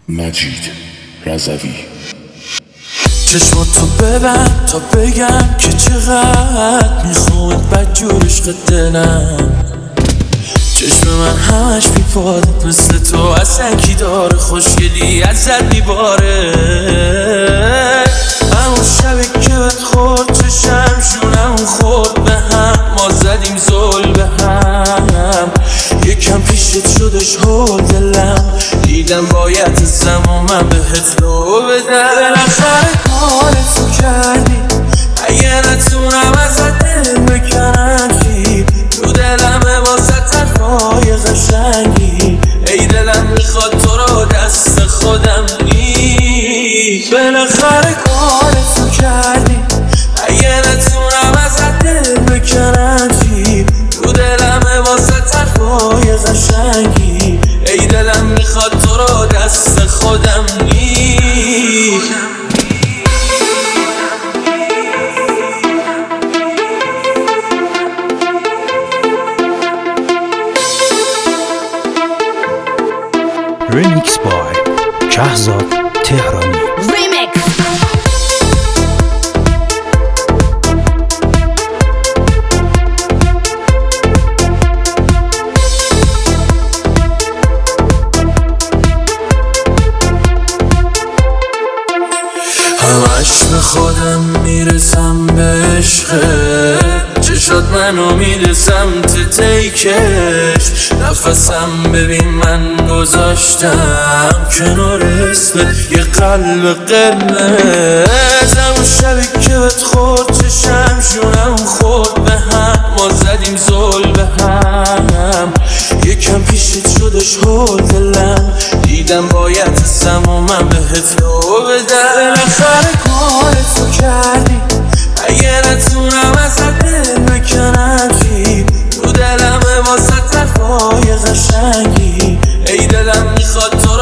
مجید رضوی. چشماتو ببند تا بگم که چقدر میخوام بدجور عشق دلم. چشم من همش بیپاده مثل تو اصلا کی داره، خوشگلی ازت میباره. همون شبی که بهت خورد چشم شونم خورد به هم، ما زدیم زل به هم. یکم پیشت شدش هول دلم، دیدم باید زمان من بهت رو بدم. بالاخره کارتو کردی، اگه نتونم ازت دل بکنم چی؟ تو دلمه واسه حرفای قشنگی، ای دلم میخواد تو رو دست خودم نی. بالاخره کارتو کردی، اگه نتونم ازت دل بکنم چی؟ تو دلمه واسه حرفای قشنگی، ای دلم میخواد تو رو دست خودم نی. Remix by Shahzad Tehrani. Remix. همش به خودم میرسم به عشقت، چشات منو میده سمت تیکش. نفسم ببین من گذاشتم کنار اسمت یه قلب قرمز. همون شبی که بهت خورد چشم شونم خورد به هم، ما زدیم زل به هم. یکم پیشت شدش هول دلم، دیدم باید زمان من بهت رو بدم. بالاخره کارتو کردی، اگه نتونم ازت دل بکنم چی؟ تو دلمه واسه حرفای قشنگی، ای دلم میخواد تو